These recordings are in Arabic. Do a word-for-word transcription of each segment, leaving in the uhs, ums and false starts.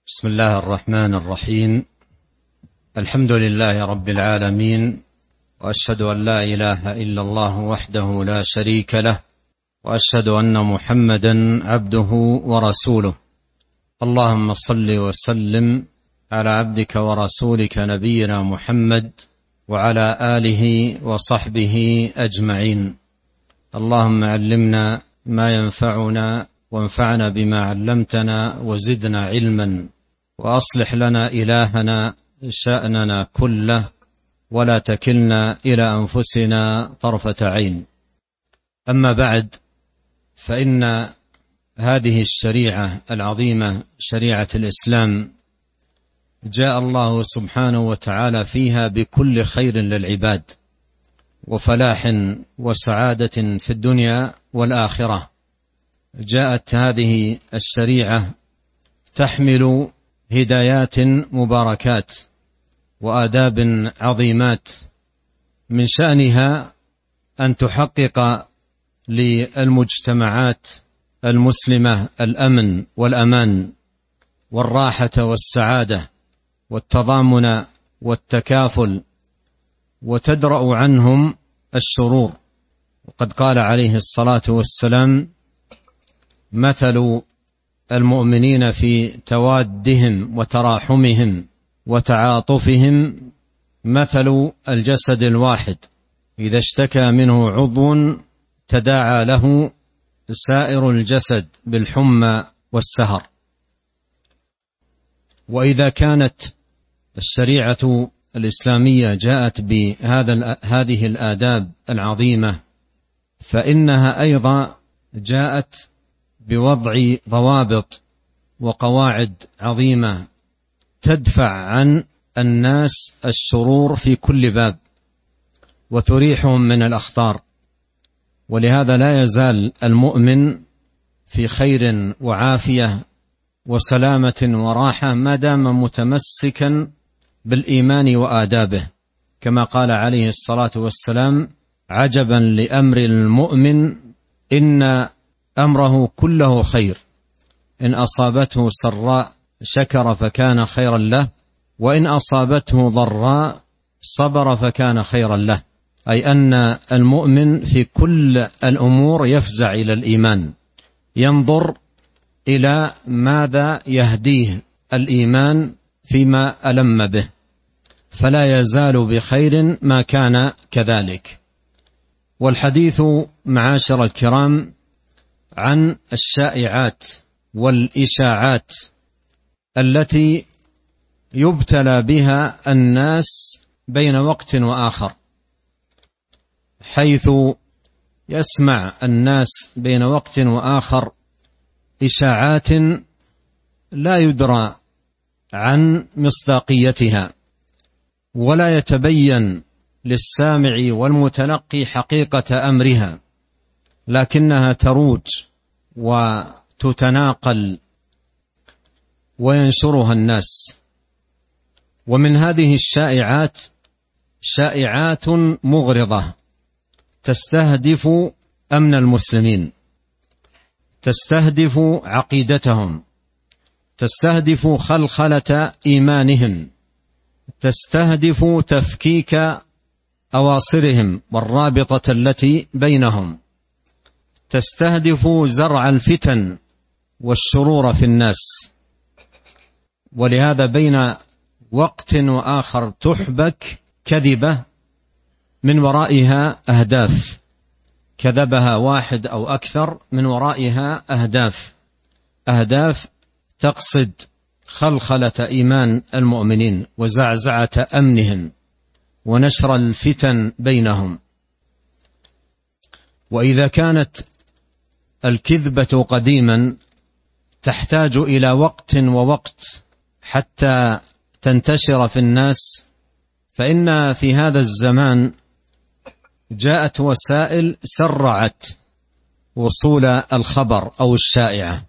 بسم الله الرحمن الرحيم. الحمد لله رب العالمين، وأشهد أن لا إله إلا الله وحده لا شريك له، وأشهد أن محمدا عبده ورسوله. اللهم صل وسلم على عبدك ورسولك نبينا محمد وعلى آله وصحبه أجمعين. اللهم علمنا ما ينفعنا وانفعنا بما علمتنا وزدنا علما، وأصلح لنا إلهنا شأننا كله، ولا تكلنا إلى أنفسنا طرفة عين. أما بعد، فإن هذه الشريعة العظيمة شريعة الإسلام جاء الله سبحانه وتعالى فيها بكل خير للعباد وفلاح وسعادة في الدنيا والآخرة. جاءت هذه الشريعة تحمل هدايات مباركات وآداب عظيمات، من شأنها أن تحقق للمجتمعات المسلمة الأمن والأمان والراحة والسعادة والتضامن والتكافل، وتدرأ عنهم الشرور. وقد قال عليه الصلاة والسلام: مثل المؤمنين في توادهم وتراحمهم وتعاطفهم مثل الجسد الواحد، إذا اشتكى منه عضو تداعى له سائر الجسد بالحمى والسهر. وإذا كانت الشريعة الإسلامية جاءت بهذا هذه الآداب العظيمة، فإنها أيضا جاءت بوضع ضوابط وقواعد عظيمة تدفع عن الناس الشرور في كل باب وتريحهم من الأخطار. ولهذا لا يزال المؤمن في خير وعافية وسلامة وراحة ما دام متمسكا بالإيمان وآدابه، كما قال عليه الصلاة والسلام: عجبا لأمر المؤمن إن أمره كله خير، إن أصابته سراء شكر فكان خيرا له، وإن أصابته ضراء صبر فكان خيرا له. أي أن المؤمن في كل الأمور يفزع إلى الإيمان، ينظر إلى ماذا يهديه الإيمان فيما ألم به، فلا يزال بخير ما كان كذلك. والحديث معاشر الكرام عن الشائعات والإشاعات التي يبتلى بها الناس بين وقت وآخر، حيث يسمع الناس بين وقت وآخر إشاعات لا يدرى عن مصداقيتها، ولا يتبين للسامع والمتلقي حقيقة أمرها، لكنها تروج وتتناقل وينشرها الناس. ومن هذه الشائعات شائعات مغرضة تستهدف أمن المسلمين، تستهدف عقيدتهم، تستهدف خلخلة إيمانهم، تستهدف تفكيك أواصرهم والرابطة التي بينهم، تستهدف زرع الفتن والشرور في الناس. ولهذا بين وقت وآخر تحبك كذبة من ورائها أهداف، كذبها واحد أو أكثر، من ورائها أهداف أهداف تقصد خلخلة إيمان المؤمنين وزعزعة أمنهم ونشر الفتن بينهم. وإذا كانت الكذبة قديما تحتاج إلى وقت ووقت حتى تنتشر في الناس، فإن في هذا الزمان جاءت وسائل سرعت وصول الخبر أو الشائعة،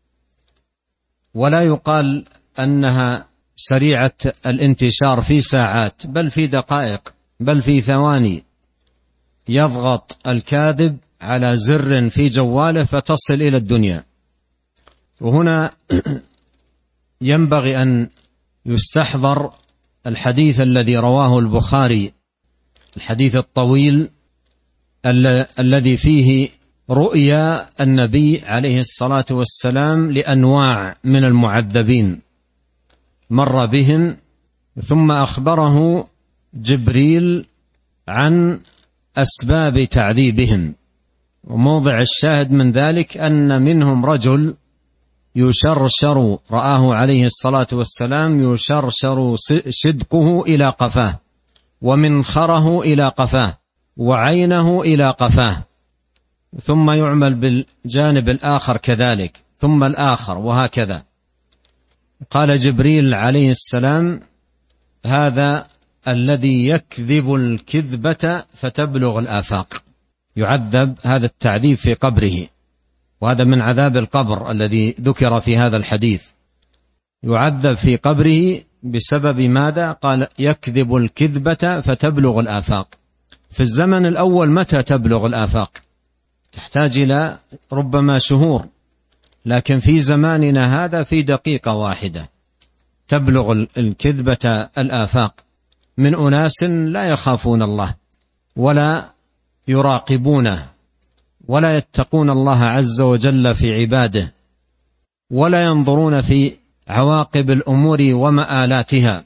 ولا يقال أنها سريعة الانتشار في ساعات، بل في دقائق، بل في ثواني يضغط الكاذب على زر في جواله فتصل إلى الدنيا. وهنا ينبغي أن يستحضر الحديث الذي رواه البخاري، الحديث الطويل الذي فيه رؤيا النبي عليه الصلاة والسلام لأنواع من المعذبين مر بهم، ثم أخبره جبريل عن أسباب تعذيبهم. وموضع الشاهد من ذلك أن منهم رجل يشرشر، رآه عليه الصلاة والسلام يشرشر شدقه إلى قفاه، ومنخره إلى قفاه، وعينه إلى قفاه، ثم يعمل بالجانب الآخر كذلك، ثم الآخر، وهكذا. قال جبريل عليه السلام: هذا الذي يكذب الكذبة فتبلغ الآفاق. يعذب هذا التعذيب في قبره، وهذا من عذاب القبر الذي ذكر في هذا الحديث. يعذب في قبره بسبب ماذا؟ قال: يكذب الكذبة فتبلغ الآفاق. في الزمن الأول متى تبلغ الآفاق؟ تحتاج إلى ربما شهور، لكن في زماننا هذا في دقيقة واحدة تبلغ الكذبة الآفاق، من أناس لا يخافون الله ولا يراقبونه ولا يتقون الله عز وجل في عباده، ولا ينظرون في عواقب الأمور ومآلاتها.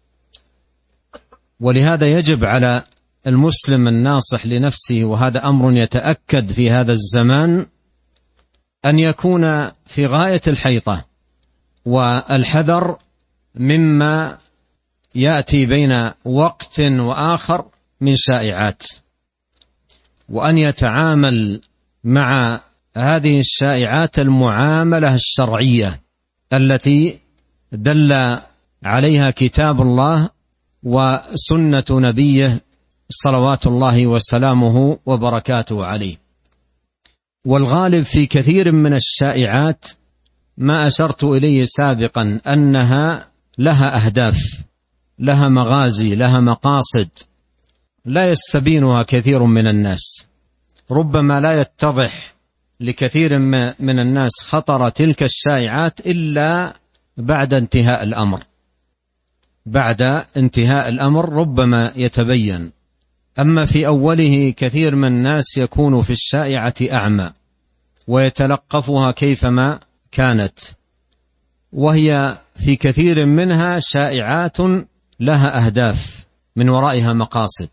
ولهذا يجب على المسلم الناصح لنفسه، وهذا أمر يتأكد في هذا الزمان، أن يكون في غاية الحيطة والحذر مما يأتي بين وقت وآخر من شائعات، وأن يتعامل مع هذه الشائعات المعاملة الشرعية التي دل عليها كتاب الله وسنة نبيه صلوات الله وسلامه وبركاته عليه. والغالب في كثير من الشائعات ما أشرت إليه سابقا أنها لها أهداف، لها مغازي، لها مقاصد لا يستبينها كثير من الناس. ربما لا يتضح لكثير من الناس خطر تلك الشائعات إلا بعد انتهاء الأمر. بعد انتهاء الأمر ربما يتبين، أما في أوله كثير من الناس يكون في الشائعة أعمى ويتلقفها كيفما كانت، وهي في كثير منها شائعات لها أهداف من ورائها مقاصد.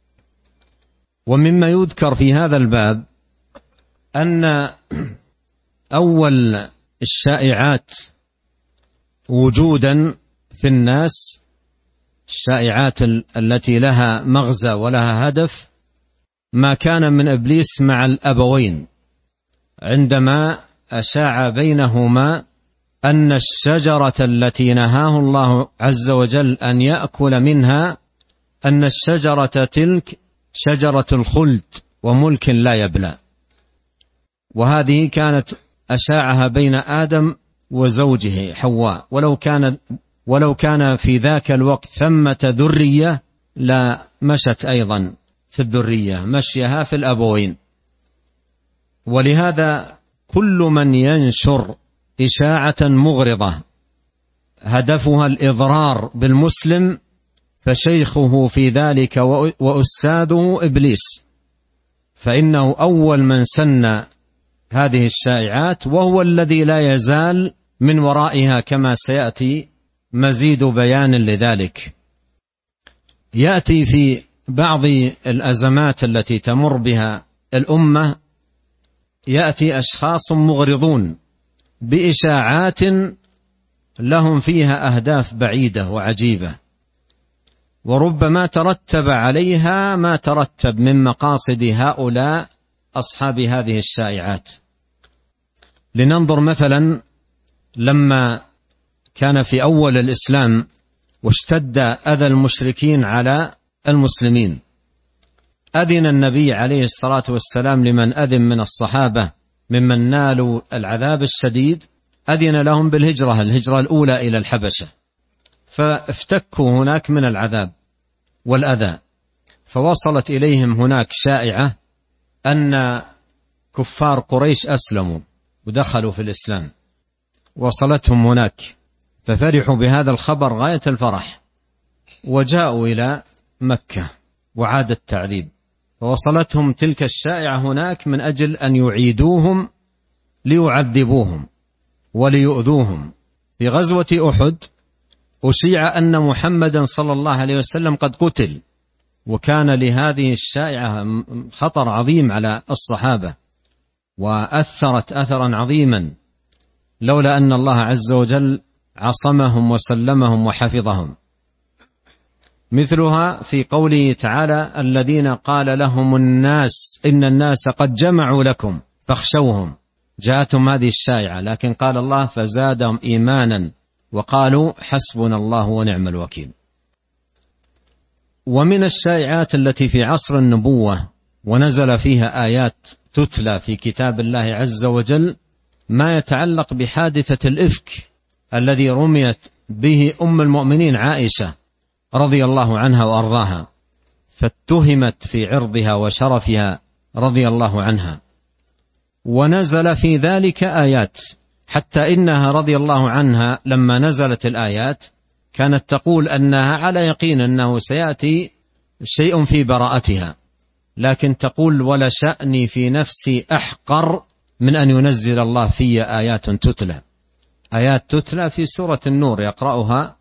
ومما يذكر في هذا الباب أن أول الشائعات وجودا في الناس، الشائعات التي لها مغزى ولها هدف، ما كان من إبليس مع الأبوين عندما أشاع بينهما أن الشجرة التي نهاه الله عز وجل أن يأكل منها، أن الشجرة تلك شجرة الخلد وملك لا يبلى. وهذه كانت أشاعها بين آدم وزوجه حواء، ولو كان ولو كان في ذاك الوقت ثمة ذرية لا مشت أيضا في الذرية مشيها في الأبوين. ولهذا كل من ينشر إشاعة مغرضة هدفها الإضرار بالمسلم فشيخه في ذلك وأستاذه إبليس، فإنه أول من سن هذه الشائعات، وهو الذي لا يزال من ورائها كما سيأتي مزيد بيان لذلك. يأتي في بعض الأزمات التي تمر بها الأمة، يأتي أشخاص مغرضون بإشاعات لهم فيها أهداف بعيدة وعجيبة، وربما ترتب عليها ما ترتب من مقاصد هؤلاء أصحاب هذه الشائعات. لننظر مثلا لما كان في أول الإسلام واشتد أذى المشركين على المسلمين، أذن النبي عليه الصلاة والسلام لمن أذن من الصحابة ممن نالوا العذاب الشديد، أذن لهم بالهجرة، الهجرة الأولى إلى الحبشة، فافتكوا هناك من العذاب والأذى. فوصلت إليهم هناك شائعة أن كفار قريش أسلموا ودخلوا في الإسلام، وصلتهم هناك ففرحوا بهذا الخبر غاية الفرح، وجاءوا إلى مكة وعاد التعذيب، فوصلتهم تلك الشائعة هناك من أجل أن يعيدوهم ليعذبوهم وليؤذوهم. في غزوة أحد أشيع أن محمدا صلى الله عليه وسلم قد قتل، وكان لهذه الشائعة خطر عظيم على الصحابة، وأثرت أثرا عظيما لولا أن الله عز وجل عصمهم وسلمهم وحفظهم. مثلها في قوله تعالى: الذين قال لهم الناس إن الناس قد جمعوا لكم فاخشوهم. جاءتهم هذه الشائعة، لكن قال الله: فزادهم إيمانا وقالوا حسبنا الله ونعم الوكيل. ومن الشائعات التي في عصر النبوة ونزل فيها آيات تتلى في كتاب الله عز وجل ما يتعلق بحادثة الإفك الذي رميت به أم المؤمنين عائشة رضي الله عنها وأرضاها، فاتهمت في عرضها وشرفها رضي الله عنها، ونزل في ذلك آيات، حتى إنها رضي الله عنها لما نزلت الآيات كانت تقول أنها على يقين أنه سيأتي شيء في براءتها، لكن تقول: ولا شأني في نفسي أحقر من أن ينزل الله في آيات تتلى. آيات تتلى في سورة النور يقرأها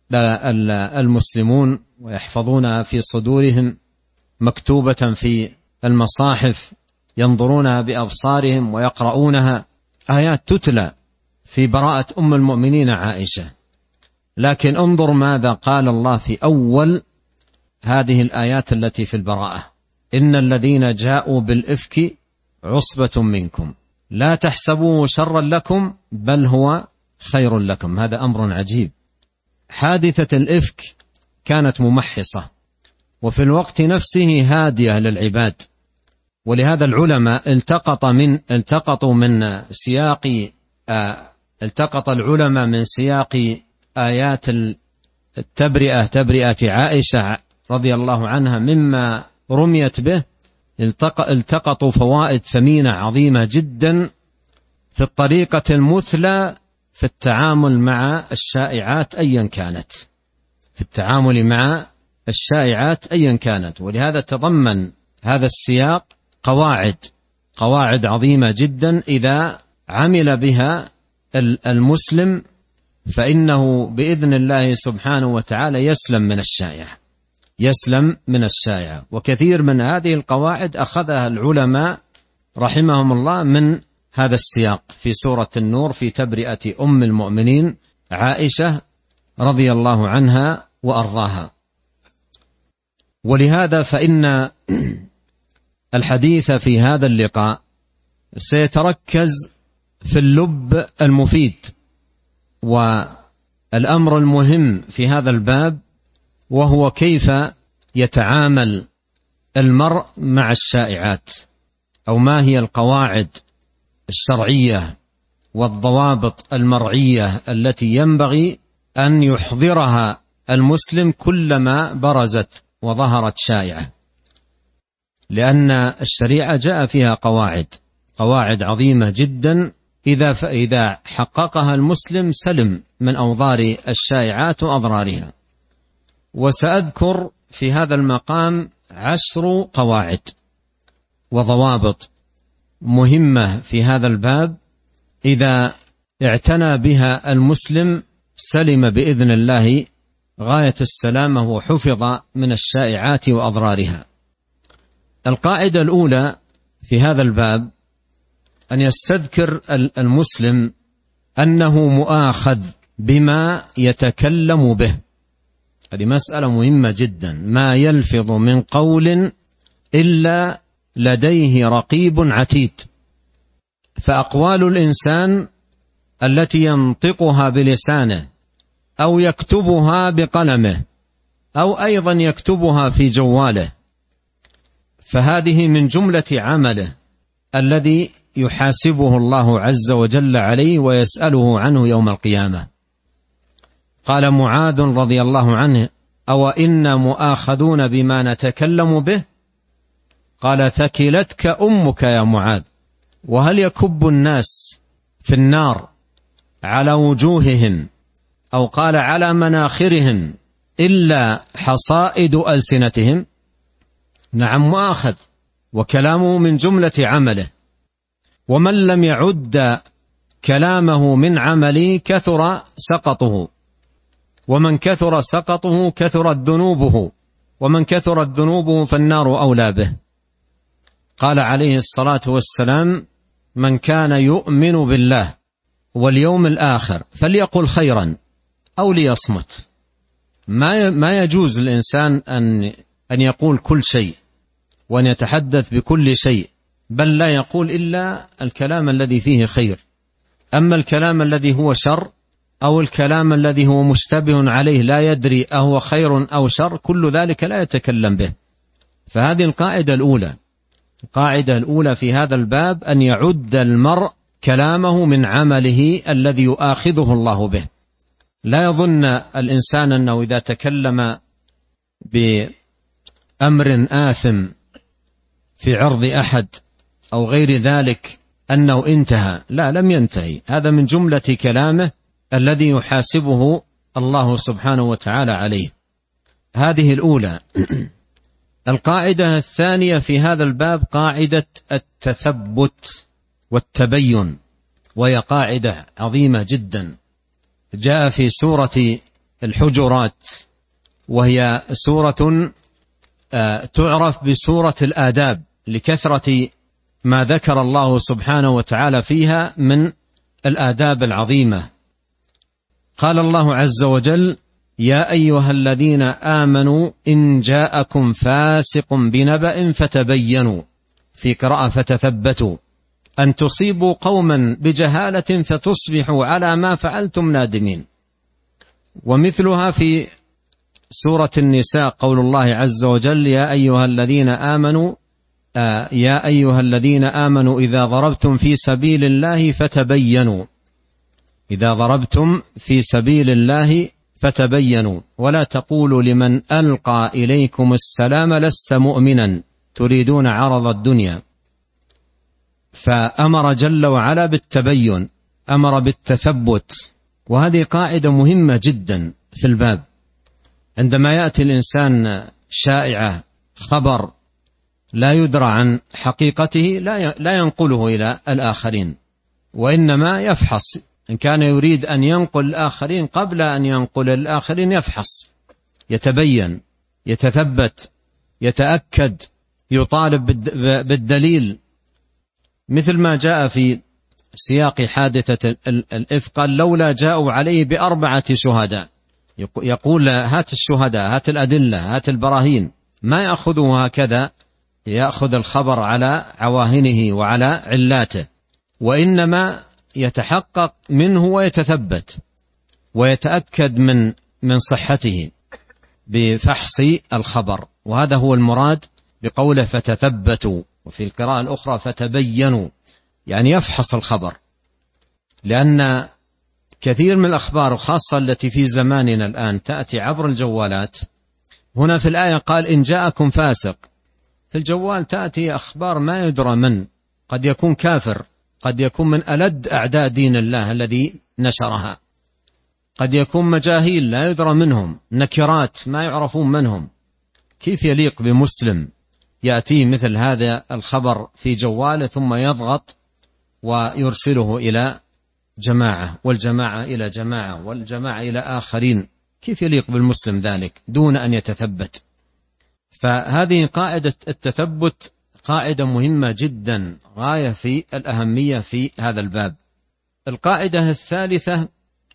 المسلمون ويحفظونها في صدورهم مكتوبة في المصاحف، ينظرونها بأبصارهم ويقرؤونها، آيات تتلى في براءة أم المؤمنين عائشة. لكن انظر ماذا قال الله في أول هذه الآيات التي في البراءة: إن الذين جاءوا بالإفك عصبة منكم لا تحسبوه شرا لكم بل هو خير لكم. هذا أمر عجيب. حادثة الإفك كانت ممحصة وفي الوقت نفسه هادية للعباد، ولهذا العلماء التقط من التقطوا من سياق آه التقط العلماء من سياق آيات التبرئة تبرئة عائشة رضي الله عنها مما رميت به، التقطوا فوائد ثمينة عظيمة جدا في الطريقة المثلى في التعامل مع الشائعات أيا كانت في التعامل مع الشائعات أيا كانت ولهذا تضمن هذا السياق قواعد قواعد عظيمة جدا إذا عمل بها المسلم فإنه بإذن الله سبحانه وتعالى يسلم من الشائعة يسلم من الشائعة. وكثير من هذه القواعد أخذها العلماء رحمهم الله من هذا السياق في سورة النور في تبرئة أم المؤمنين عائشة رضي الله عنها وأرضاها. ولهذا فإن الحديث في هذا اللقاء سيتركز في اللب المفيد والأمر المهم في هذا الباب، وهو كيف يتعامل المرء مع الشائعات، أو ما هي القواعد الشرعية والضوابط المرعية التي ينبغي أن يحضرها المسلم كلما برزت وظهرت شائعة، لأن الشريعة جاء فيها قواعد قواعد عظيمة جدا إذا فإذا حققها المسلم سلم من أوضار الشائعات وأضرارها. وسأذكر في هذا المقام عشر قواعد وضوابط مهمة في هذا الباب إذا اعتنى بها المسلم سلم بإذن الله غاية السلامة وحفظ من الشائعات وأضرارها. القاعدة الأولى في هذا الباب أن يستذكر المسلم أنه مؤاخذ بما يتكلم به. هذه مسألة مهمة جدا. ما يلفظ من قول إلا لديه رقيب عتيد. فأقوال الإنسان التي ينطقها بلسانه أو يكتبها بقلمه أو أيضا يكتبها في جواله، فهذه من جملة عمله الذي يحاسبه الله عز وجل عليه ويسأله عنه يوم القيامة. قال معاذ رضي الله عنه: أو إنا مؤاخذون بما نتكلم به؟ قال: ثكلتك أمك يا معاذ. وهل يكب الناس في النار على وجوههم أو قال على مناخرهم إلا حصائد ألسنتهم، نعم مؤاخذ، وكلامه من جملة عمله. ومن لم يعد كلامه من عمله كثر سقطه، ومن كثر سقطه كثرت ذنوبه، ومن كثرت ذنوبه فالنار أولى به. قال عليه الصلاة والسلام: من كان يؤمن بالله واليوم الآخر فليقل خيرا أو ليصمت. ما ما يجوز الإنسان أن أن يقول كل شيء وأن يتحدث بكل شيء، بل لا يقول إلا الكلام الذي فيه خير. أما الكلام الذي هو شر أو الكلام الذي هو مشتبه عليه لا يدري أهو خير أو شر، كل ذلك لا يتكلم به. فهذه القاعدة الأولى. القاعدة الأولى في هذا الباب أن يعد المرء كلامه من عمله الذي يؤاخذه الله به. لا يظن الإنسان أنه إذا تكلم بأمر آثم في عرض أحد أو غير ذلك أنه انتهى. لا، لم ينتهي، هذا من جملة كلامه الذي يحاسبه الله سبحانه وتعالى عليه. هذه الأولى. القاعدة الثانية في هذا الباب قاعدة التثبت والتبين، وهي قاعدة عظيمة جدا. جاء في سورة الحجرات، وهي سورة تعرف بسورة الآداب لكثرة ما ذكر الله سبحانه وتعالى فيها من الآداب العظيمة. قال الله عز وجل: يا أيها الذين آمنوا إن جاءكم فاسق بنبأ فتبينوا، في قراءة فتثبتوا، أن تصيبوا قوما بجهالة فتصبحوا على ما فعلتم نادمين. ومثلها في سورة النساء قول الله عز وجل: يا أيها الذين آمنوا آه يا أيها الذين آمنوا إذا ضربتم في سبيل الله فتبينوا، إذا ضربتم في سبيل الله فتبينوا، ولا تقولوا لمن ألقى إليكم السلام لست مؤمنا تريدون عرض الدنيا. فأمر جل وعلا بالتبين، أمر بالتثبت، وهذه قاعدة مهمة جدا في الباب. عندما يأتي الإنسان شائعة خبر لا يدرى عن حقيقته لا ينقله إلى الآخرين، وإنما يفحص. إن كان يريد أن ينقل الآخرين قبل أن ينقل الآخرين يفحص، يتبين، يتثبت، يتأكد، يطالب بالدليل. مثل ما جاء في سياق حادثة الإفك، قال: لولا جاءوا عليه بأربعة شهداء. يقول: هات الشهداء، هات الأدلة، هات البراهين. ما يأخذه هكذا، يأخذ الخبر على عواهنه وعلى علاته، وإنما يتحقق منه ويتثبت ويتأكد من من صحته بفحص الخبر. وهذا هو المراد بقوله فتثبتوا، وفي القراءة الأخرى فتبينوا، يعني يفحص الخبر. لأن كثير من الأخبار، وخاصة التي في زماننا الآن، تأتي عبر الجوالات. هنا في الآية قال: إن جاءكم فاسق. في الجوال تأتي أخبار ما يدرى من، قد يكون كافر، قد يكون من ألد أعداء دين الله الذي نشرها، قد يكون مجاهيل لا يدرى منهم، نكرات ما يعرفون منهم. كيف يليق بمسلم يأتيه مثل هذا الخبر في جواله ثم يضغط ويرسله إلى جماعة، والجماعة إلى جماعة، والجماعة إلى آخرين؟ كيف يليق بالمسلم ذلك دون أن يتثبت؟ فهذه قاعدة التثبت قاعدة مهمة جدا، غاية في الأهمية في هذا الباب. القاعدة الثالثة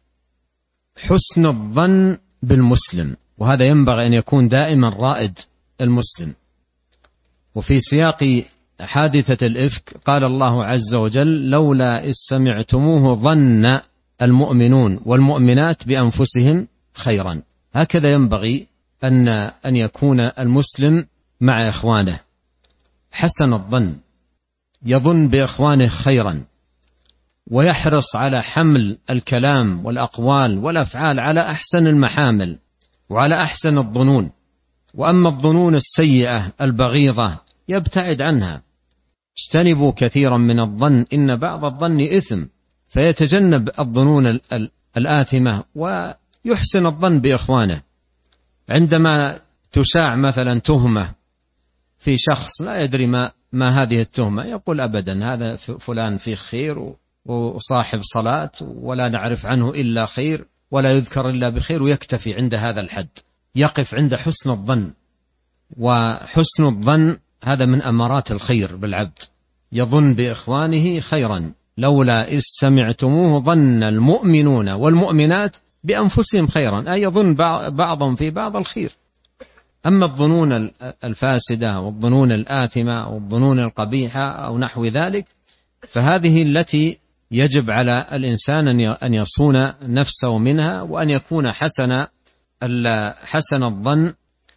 حسن الظن بالمسلم، وهذا ينبغي أن يكون دائما رائد المسلم. وفي سياق حادثة الإفك قال الله عز وجل: لولا إذ سمعتموه ظن المؤمنون والمؤمنات بأنفسهم خيرا. هكذا ينبغي أن أن يكون المسلم مع إخوانه، حسن الظن، يظن بإخوانه خيرا، ويحرص على حمل الكلام والأقوال والأفعال على أحسن المحامل وعلى أحسن الظنون. وأما الظنون السيئة البغيضة يبتعد عنها. اجتنبوا كثيرا من الظن إن بعض الظن إثم، فيتجنب الظنون الآثمة يحسن الظن بإخوانه. عندما تشاع مثلا تهمة في شخص لا يدري ما, ما هذه التهمة، يقول أبدا هذا فلان فيه خير وصاحب صلاة ولا نعرف عنه إلا خير ولا يذكر إلا بخير، ويكتفي عند هذا الحد، يقف عند حسن الظن. وحسن الظن هذا من أمارات الخير بالعبد، يظن بإخوانه خيرا. لولا إذ سمعتموه ظن المؤمنون والمؤمنات بأنفسهم خيرا، أي يظن بعضهم في بعض الخير. أما الظنون الفاسدة والظنون الآثمة والظنون القبيحة أو نحو ذلك، فهذه التي يجب على الإنسان أن يصون نفسه منها، وأن يكون حسن حسن الظن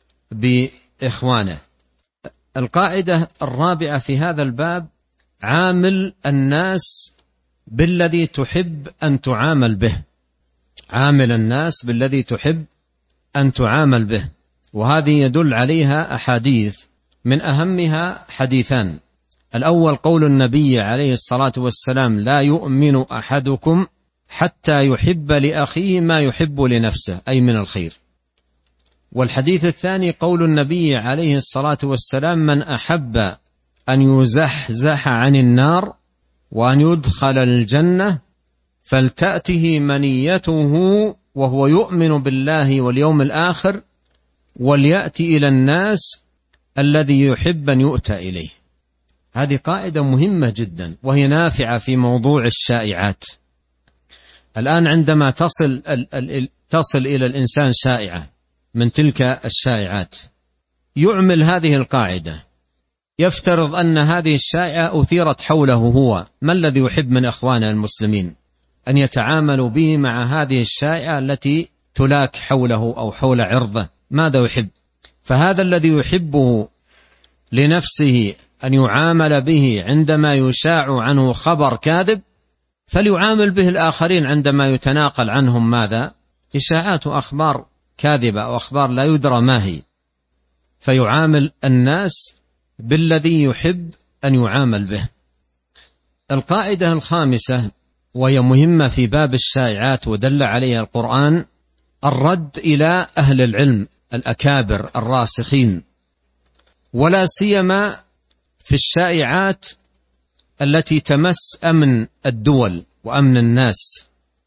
بإخوانه. القاعدة الرابعة في هذا الباب: عامل الناس بالذي تحب أن تعامل به. عامل الناس بالذي تحب أن تعامل به، وهذه يدل عليها أحاديث، من أهمها حديثان. الأول قول النبي عليه الصلاة والسلام: لا يؤمن أحدكم حتى يحب لأخيه ما يحب لنفسه، أي من الخير. والحديث الثاني قول النبي عليه الصلاة والسلام: من أحب أن يزحزح عن النار وأن يدخل الجنة فلتأته منيته وهو يؤمن بالله واليوم الآخر وليأتي إلى الناس الذي يحب أن يؤتى إليه. هذه قاعدة مهمة جدا، وهي نافعة في موضوع الشائعات. الآن عندما تصل تصل إلى الإنسان شائعة من تلك الشائعات، يعمل هذه القاعدة، يفترض أن هذه الشائعة أثيرت حوله هو، ما الذي يحب من أخوانه المسلمين؟ أن يتعاملوا به مع هذه الشائعة التي تلاك حوله أو حول عرضه، ماذا يحب؟ فهذا الذي يحبه لنفسه أن يعامل به عندما يشاع عنه خبر كاذب، فليعامل به الآخرين عندما يتناقل عنهم ماذا؟ إشاعات وأخبار كاذبة وأخبار لا يدرى ما هي. فيعامل الناس بالذي يحب أن يعامل به. القاعدة الخامسة، وهي مهمة في باب الشائعات ودل عليها القرآن: الرد إلى أهل العلم الأكابر الراسخين، ولا سيما في الشائعات التي تمس أمن الدول وأمن الناس،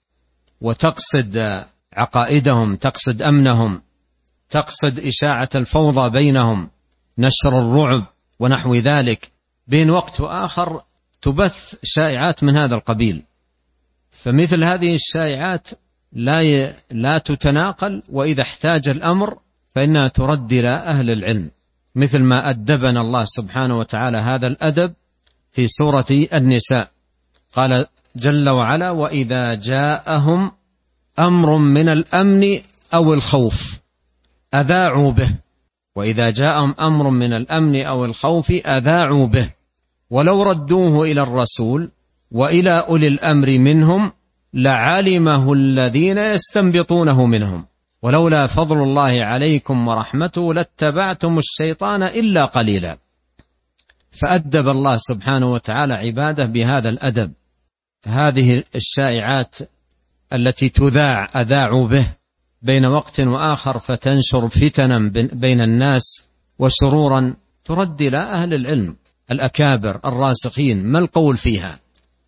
وتقصد عقائدهم، تقصد أمنهم، تقصد إشاعة الفوضى بينهم، نشر الرعب ونحو ذلك. بين وقت وآخر تبث شائعات من هذا القبيل، فمثل هذه الشائعات لا ي... لا تتناقل، وإذا احتاج الأمر فإنها ترد إلى أهل العلم، مثل ما أدبنا الله سبحانه وتعالى هذا الأدب في سورة النساء. قال جل وعلا: وإذا جاءهم أمر من الأمن أو الخوف أذاعوا به. وإذا جاءهم أمر من الأمن أو الخوف أذاعوا به ولو ردوه إلى الرسول وإلى أولي الأمر منهم لعلمه الذين يستنبطونه منهم ولولا فضل الله عليكم ورحمته لاتبعتم الشيطان إلا قليلا. فأدب الله سبحانه وتعالى عباده بهذا الأدب. هذه الشائعات التي تذاع أذاعوا به بين وقت وآخر فتنشر فتنا بين الناس وشرورا، ترد إلى أهل العلم الأكابر الراسخين، ما القول فيها؟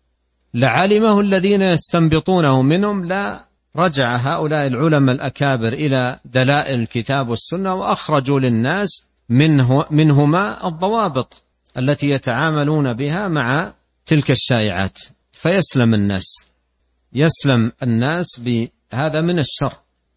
لعلمه الذين يستنبطونه منهم. لا رجع هؤلاء العلماء الأكابر إلى دلائل الكتاب والسنة وأخرجوا للناس منه منهما الضوابط التي يتعاملون بها مع تلك الشائعات، فيسلم الناس يسلم الناس بهذا من الشر.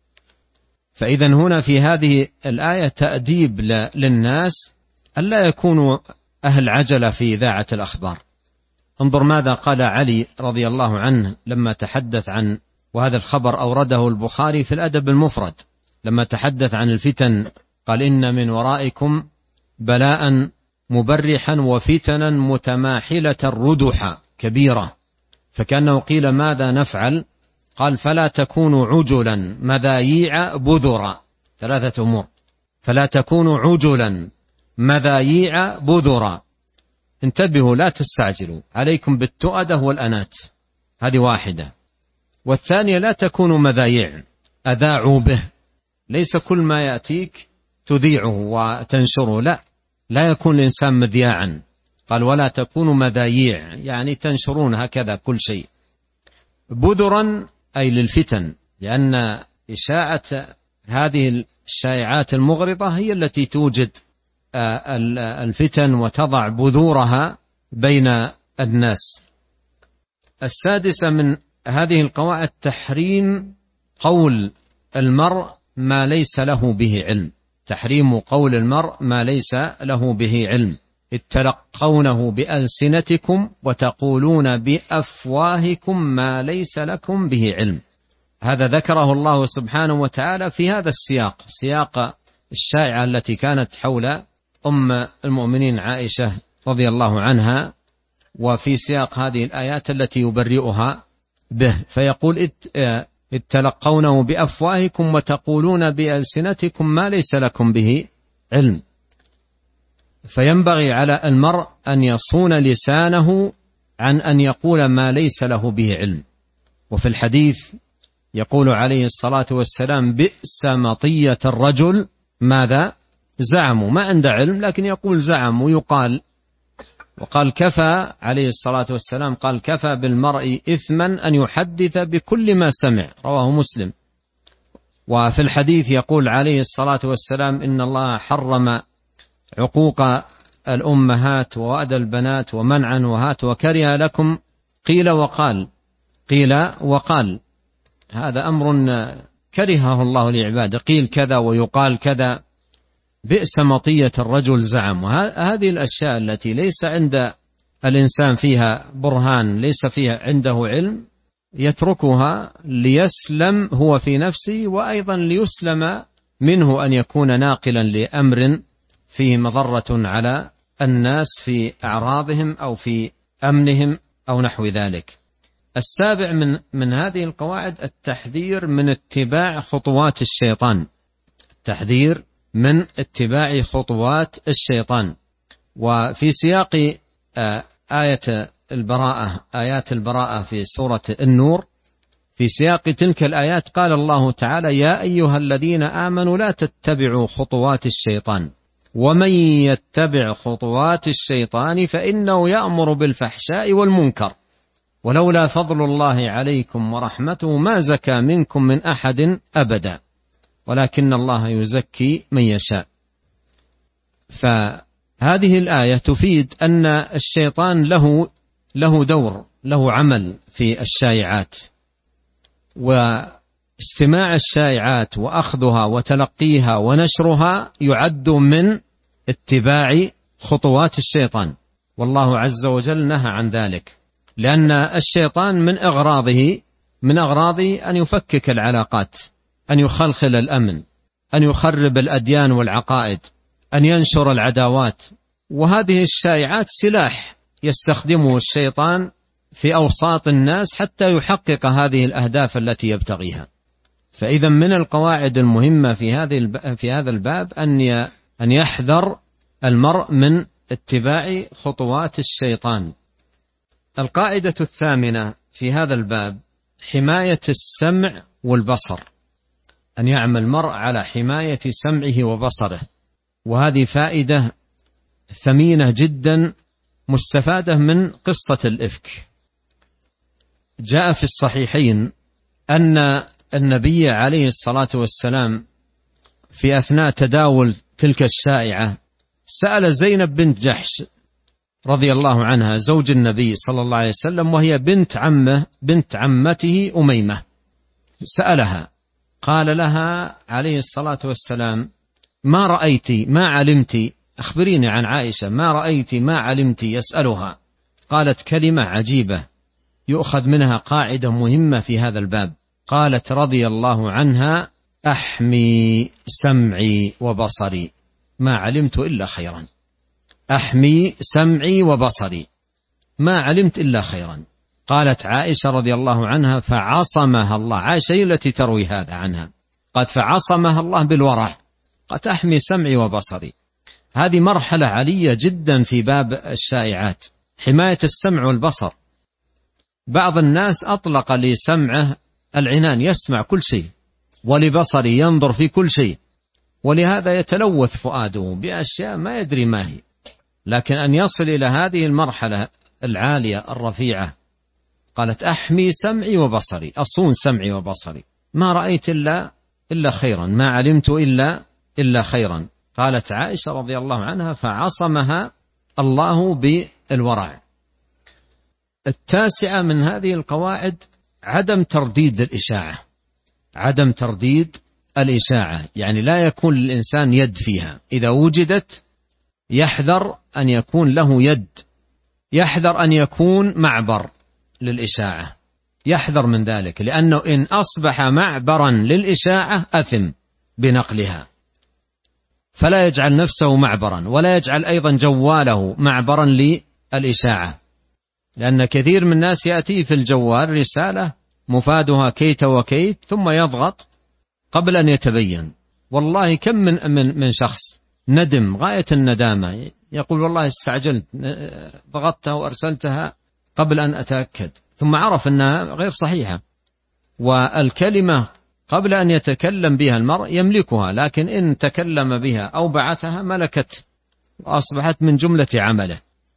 فإذا هنا في هذه الآية تأديب للناس ألا يكونوا أهل عجلة في إذاعة الأخبار. انظر ماذا قال علي رضي الله عنه لما تحدث عن، وهذا الخبر أورده البخاري في الأدب المفرد، لما تحدث عن الفتن قال: إن من ورائكم بلاء مبرحا وفتنا متماحلة ردحا كبيرة. فكأنه قيل: ماذا نفعل؟ قال: فلا تكونوا عجلا مذاييع بذرا. ثلاثة أمور: فلا تكونوا عجلا مذاييع بذرا، انتبهوا لا تستعجلوا، عليكم بالتؤدة والأنات، هذه واحدة. والثانية لا تكونوا مذايع، أذاعوا به. ليس كل ما يأتيك تذيعه وتنشره، لا لا يكون الإنسان مذياعا. قال ولا تكونوا مذايع، يعني تنشرون هكذا كل شيء. بذرا أي للفتن، لأن إشاعة هذه الشائعات المغرضة هي التي توجد الفتن وتضع بذورها بين الناس. السادسة من هذه القواعد تحريم قول المرء ما ليس له به علم. تحريم قول المرء ما ليس له به علم. إذ تلقونه بألسنتكم وتقولون بأفواهكم ما ليس لكم به علم. هذا ذكره الله سبحانه وتعالى في هذا السياق، سياق الشائعة التي كانت حول أم المؤمنين عائشة رضي الله عنها، وفي سياق هذه الآيات التي يبرئها به. فيقول إذ تلقونه بأفواهكم وتقولون بألسنتكم ما ليس لكم به علم. فينبغي على المرء أن يصون لسانه عن أن يقول ما ليس له به علم. وفي الحديث يقول عليه الصلاة والسلام بئس مطية الرجل ماذا زعموا، ما عنده علم لكن يقول زعم ويقال. وقال كفى عليه الصلاة والسلام قال كفى بالمرء إثما أن يحدث بكل ما سمع، رواه مسلم. وفي الحديث يقول عليه الصلاة والسلام إن الله حرم عقوق الأمهات ووأد البنات ومنعا وهات وكره لكم قيل وقال. قيل وقال هذا أمر كرهه الله لعباده، قيل كذا ويقال كذا. بئس مطية الرجل زعم. وهذه الأشياء التي ليس عند الإنسان فيها برهان، ليس فيها عنده علم، يتركها ليسلم هو في نفسه، وأيضا ليسلم منه أن يكون ناقلا لأمر فيه مضرة على الناس في أعراضهم أو في أمنهم أو نحو ذلك. السابع من من هذه القواعد التحذير من اتباع خطوات الشيطان. التحذير من اتباع خطوات الشيطان. وفي سياق آية البراءة، آيات البراءة في سورة النور، في سياق تلك الآيات قال الله تعالى يا أيها الذين آمنوا لا تتبعوا خطوات الشيطان ومن يتبع خطوات الشيطان فإنه يأمر بالفحشاء والمنكر ولولا فضل الله عليكم ورحمته ما زكى منكم من أحد أبدا ولكن الله يزكي من يشاء. فهذه الآية تفيد أن الشيطان له له دور، له عمل في الشائعات، واستماع الشائعات وأخذها وتلقيها ونشرها يعد من اتباع خطوات الشيطان، والله عز وجل نهى عن ذلك، لأن الشيطان من أغراضه من أغراضه أن يفكك العلاقات، أن يخلخل الأمن، أن يخرب الأديان والعقائد، أن ينشر العداوات. وهذه الشائعات سلاح يستخدمه الشيطان في أوساط الناس حتى يحقق هذه الأهداف التي يبتغيها. فإذا من القواعد المهمة في هذه في هذا الباب أن أن يحذر المرء من اتباع خطوات الشيطان. القاعدة الثامنة في هذا الباب حماية السمع والبصر، أن يعمل المرء على حماية سمعه وبصره. وهذه فائدة ثمينة جدا مستفادة من قصة الإفك. جاء في الصحيحين أن النبي عليه الصلاة والسلام في أثناء تداول تلك الشائعة سأل زينب بنت جحش رضي الله عنها زوج النبي صلى الله عليه وسلم، وهي بنت عمه بنت عمته أميمة، سألها قال لها عليه الصلاة والسلام ما رأيت ما علمت، أخبريني عن عائشة، ما رأيت ما علمت، يسألها. قالت كلمة عجيبة يؤخذ منها قاعدة مهمة في هذا الباب. قالت رضي الله عنها أحمي سمعي وبصري ما علمت إلا خيرا. أحمي سمعي وبصري ما علمت إلا خيرا. قالت عائشة رضي الله عنها فعصمها الله، عائشة التي تروي هذا عنها، قد فعصمها الله بالورع، قد أحمي سمعي وبصري. هذه مرحلة عالية جدا في باب الشائعات، حماية السمع والبصر. بعض الناس أطلق لسمعه العنان، يسمع كل شيء، ولبصره ينظر في كل شيء، ولهذا يتلوث فؤاده بأشياء ما يدري ما هي. لكن أن يصل إلى هذه المرحلة العالية الرفيعة، قالت أحمي سمعي وبصري، أصون سمعي وبصري، ما رأيت إلا إلا خيرا، ما علمت إلا إلا خيرا. قالت عائشة رضي الله عنها فعصمها الله بالورع. التاسعة من هذه القواعد عدم ترديد الإشاعة، عدم ترديد الإشاعة، يعني لا يكون للإنسان يد فيها، إذا وجدت يحذر أن يكون له يد، يحذر أن يكون معبر للإشاعة، يحذر من ذلك، لأنه إن أصبح معبرا للإشاعة أثم بنقلها، فلا يجعل نفسه معبرا، ولا يجعل أيضا جواله معبرا للإشاعة، لأن كثير من الناس يأتي في الجوال رسالة مفادها كيت وكيت ثم يضغط قبل أن يتبين. والله كم من, من, من شخص ندم غاية الندامة، يقول والله استعجلت، ضغطتها وأرسلتها قبل أن أتأكد، ثم عرف أنها غير صحيحة. والكلمة قبل أن يتكلم بها المرء يملكها، لكن إن تكلم بها أو بعثها ملكت وأصبحت من جملة عمله.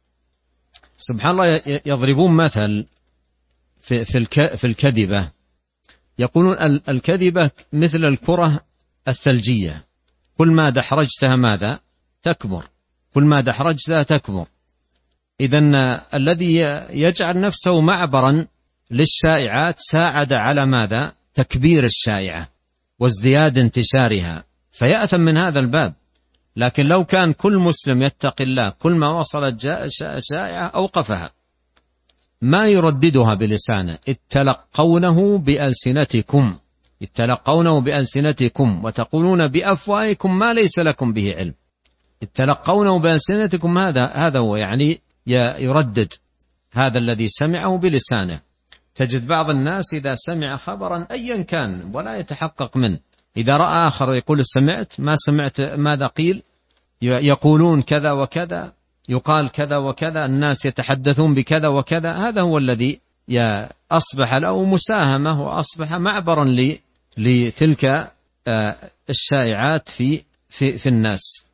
سبحان الله، يضربون مثل في, في الكذبة، يقولون الكذبة مثل الكرة الثلجية، كل ما دحرجتها ماذا؟ تكبر، كل ما دحرجتها تكبر. إذن الذي يجعل نفسه معبرا للشائعات ساعد على ماذا؟ تكبير الشائعة وازدياد انتشارها، فيأثم من هذا الباب. لكن لو كان كل مسلم يتقي الله، كل ما وصلت شائعة أوقفها، ما يرددها بلسانه، اتلقونه بألسنتكم، اتلقونه بألسنتكم وتقولون بأفواهكم ما ليس لكم به علم. اتلقونه بألسنتكم، هذا هذا هو، يعني يردد هذا الذي سمعه بلسانه. تجد بعض الناس إذا سمع خبرا أيا كان ولا يتحقق منه، إذا رأى آخر يقول سمعت ما سمعت ماذا قيل، يقولون كذا وكذا، يقال كذا وكذا، الناس يتحدثون بكذا وكذا، هذا هو الذي أصبح له مساهمة وأصبح معبرا لتلك الشائعات في, في, في الناس.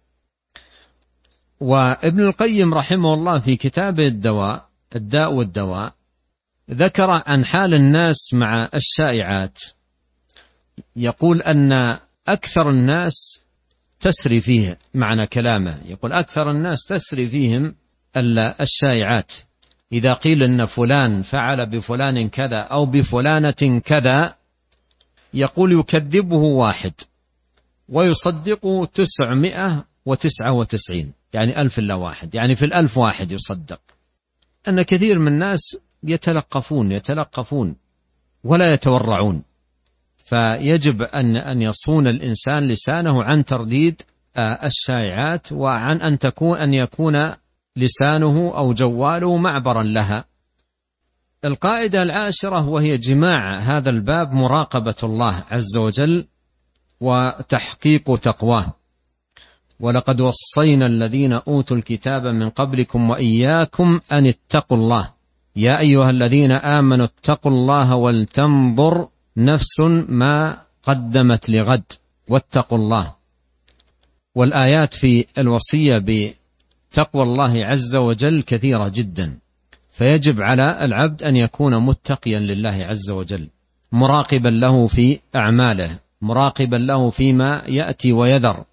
وابن القيم رحمه الله في كتاب الدواء الداء والدواء ذكر عن حال الناس مع الشائعات، يقول أن أكثر الناس تسري فيه، معنى كلامه يقول أكثر الناس تسري فيهم الشائعات، إذا قيل أن فلان فعل بفلان كذا أو بفلانة كذا، يقول يكذبه واحد ويصدقه تسعمائة وتسعة وتسعين، يعني ألف إلا واحد، يعني في الألف واحد يصدق. أن كثير من الناس يتلقفون يتلقفون ولا يتورعون، فيجب أن أن يصون الإنسان لسانه عن ترديد الشائعات، وعن أن تكون أن يكون لسانه أو جواله معبرا لها. القاعدة العاشرة وهي جماع هذا الباب مراقبة الله عز وجل وتحقيق تقواه. ولقد وصينا الذين أوتوا الكتاب من قبلكم وإياكم أن اتقوا الله يا أيها الذين آمنوا اتقوا الله ولتنظر نفس ما قدمت لغد واتقوا الله. والآيات في الوصية بتقوى الله عز وجل كثيرة جدا، فيجب على العبد أن يكون متقيا لله عز وجل، مراقبا له في أعماله، مراقبا له فيما يأتي ويذر،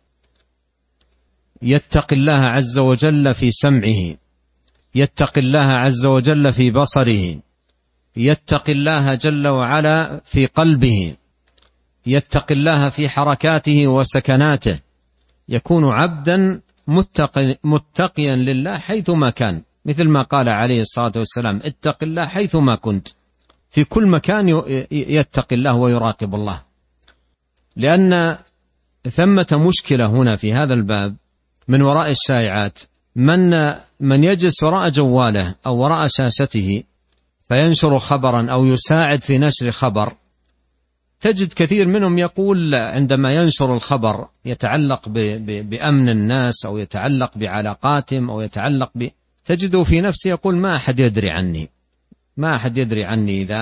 يتقي الله عز وجل في سمعه، يتقي الله عز وجل في بصره، يتقي الله جل وعلا في قلبه، يتقي الله في حركاته وسكناته، يكون عبدا متقي متقيا لله حيثما كان، مثل ما قال عليه الصلاة والسلام اتق الله حيثما كنت، في كل مكان يتقي الله ويراقب الله. لأن ثمة مشكلة هنا في هذا الباب من وراء الشائعات، من من يجلس وراء جواله أو وراء شاشته فينشر خبرا أو يساعد في نشر خبر، تجد كثير منهم يقول عندما ينشر الخبر يتعلق بأمن الناس أو يتعلق بعلاقاتهم أو يتعلق ب... تجده في نفسه يقول ما أحد يدري عني، ما أحد يدري عني إذا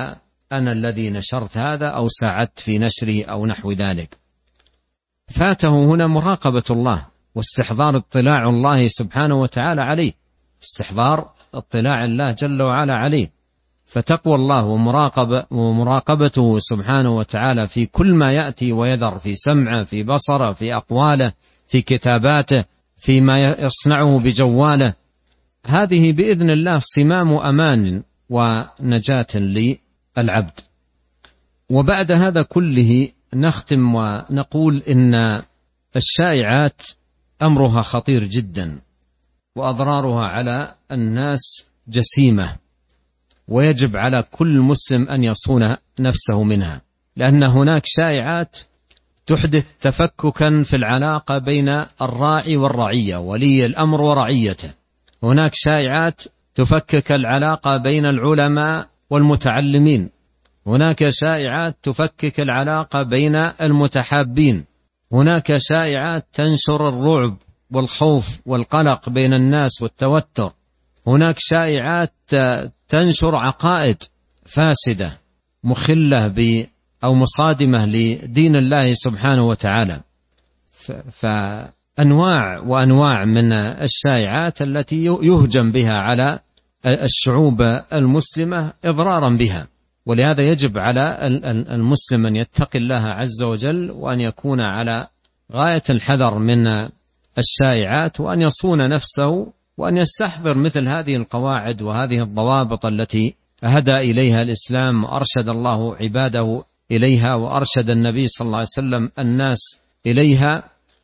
أنا الذي نشرت هذا أو ساعدت في نشره أو نحو ذلك. فاته هنا مراقبة الله واستحضار اطلاع الله سبحانه وتعالى عليه، استحضار اطلاع الله جل وعلا عليه. فتقوى الله ومراقبة ومراقبته سبحانه وتعالى في كل ما يأتي ويذر، في سمعه، في بصره، في أقواله، في كتاباته، فيما يصنعه بجواله، هذه بإذن الله صمام أمان ونجاة للعبد. وبعد هذا كله نختم ونقول إن الشائعات أمرها خطير جدا، وأضرارها على الناس جسيمة، ويجب على كل مسلم أن يصون نفسه منها، لأن هناك شائعات تحدث تفككا في العلاقة بين الراعي والرعية، ولي الأمر ورعيته. هناك شائعات تفكك العلاقة بين العلماء والمتعلمين. هناك شائعات تفكك العلاقة بين المتحابين. هناك شائعات تنشر الرعب والخوف والقلق بين الناس والتوتر. هناك شائعات تنشر عقائد فاسدة مخلة ب أو مصادمة لدين الله سبحانه وتعالى. فأنواع وأنواع من الشائعات التي يهجم بها على الشعوب المسلمة إضرارا بها. ولهذا يجب على المسلم أن يتقي الله عز وجل، وأن يكون على غاية الحذر من الشائعات، وأن يصون نفسه، وأن يستحضر مثل هذه القواعد وهذه الضوابط التي هدى إليها الإسلام وأرشد الله عباده إليها، وأرشد النبي صلى الله عليه وسلم الناس إليها،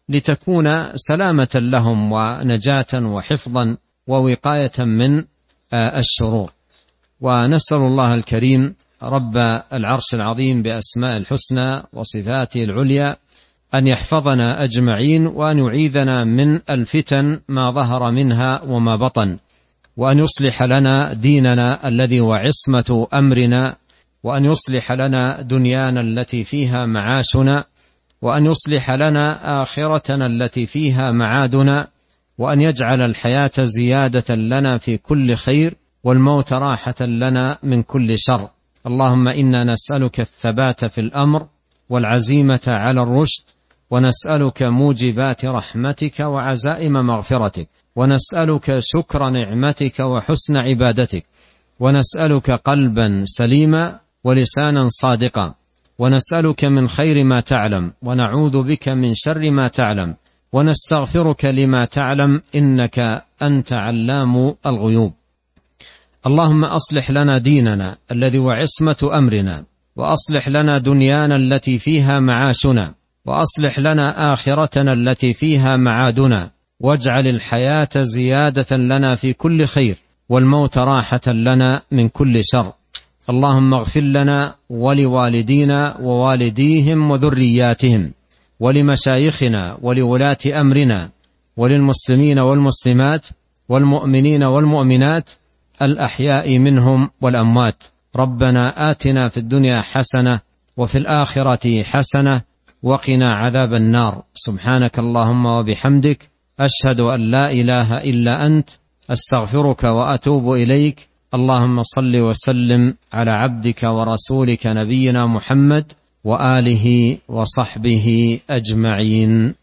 لتكون سلامة لهم ونجاة وحفظا ووقاية من الشرور. ونسأل الله الكريم رب العرش العظيم بأسماء الحسنى وصفاته العليا أن يحفظنا أجمعين، وأن يعيذنا من الفتن ما ظهر منها وما بطن، وأن يصلح لنا ديننا الذي هو عصمة أمرنا، وأن يصلح لنا دنيانا التي فيها معاشنا، وأن يصلح لنا آخرتنا التي فيها معادنا، وأن يجعل الحياة زيادة لنا في كل خير، والموت راحة لنا من كل شر. اللهم إنا نسألك الثبات في الأمر والعزيمة على الرشد، ونسألك موجبات رحمتك وعزائم مغفرتك، ونسألك شكر نعمتك وحسن عبادتك، ونسألك قلبا سليما ولسانا صادقا، ونسألك من خير ما تعلم، ونعوذ بك من شر ما تعلم، ونستغفرك لما تعلم، إنك أنت علام الغيوب. اللهم أصلح لنا ديننا الذي هو عصمة أمرنا، وأصلح لنا دنيانا التي فيها معاشنا، وأصلح لنا آخرتنا التي فيها معادنا، واجعل الحياة زيادة لنا في كل خير، والموت راحة لنا من كل شر. اللهم اغفر لنا ولوالدينا ووالديهم وذرياتهم، ولمشايخنا ولولاة أمرنا، وللمسلمين والمسلمات والمؤمنين والمؤمنات الأحياء منهم والأموات. ربنا آتنا في الدنيا حسنة وفي الآخرة حسنة وقنا عذاب النار. سبحانك اللهم وبحمدك، أشهد أن لا إله إلا أنت، أستغفرك وأتوب إليك. اللهم صل وسلم على عبدك ورسولك نبينا محمد وآله وصحبه أجمعين.